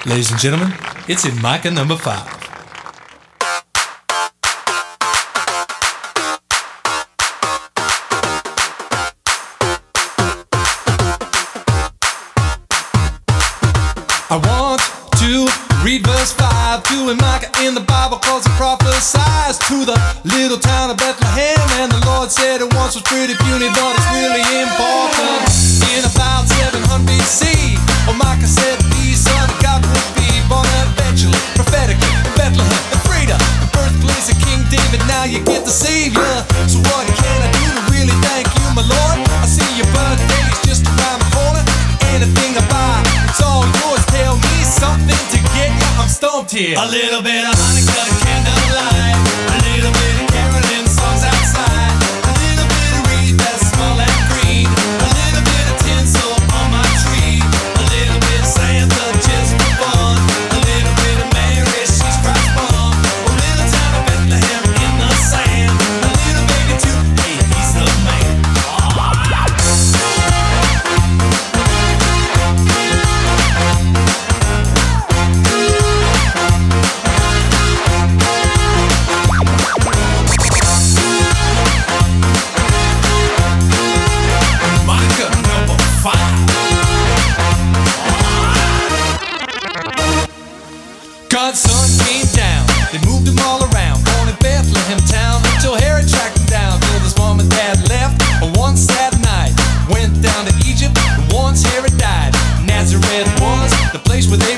Ladies and gentlemen, it's in Micah number 5. I want to read verse 5 to in Micah in the Bible, cause it prophesies to the little town of Bethlehem. And the Lord said it once was pretty puny, but it's really important. In about 700 BC, Micah said the Son of God would be born eventually, prophetically, in Bethlehem, in Freedom, the birthplace of King David. Now you get the Savior. So what can I do to really thank you, my Lord? I see your birthday is just around the corner. Anything I buy, it's all yours. Tell me something to get you. I'm stumped here. A little bit of Hanukkah candlelight, a little bit of caroling songs outside, a little bit of wreath that's small and green, a little bit of tinsel on my tree, a little bit of Santa just for fun, a little bit of Mary, she's Christ's mom, a little town of Bethlehem in the sand, a little baby too, hey, he's the man. God's son came down, they moved him all around, born in Bethlehem town, until Herod tracked him down, till his mom and dad left on one sad night, went down to Egypt, and once Herod died, Nazareth was the place where they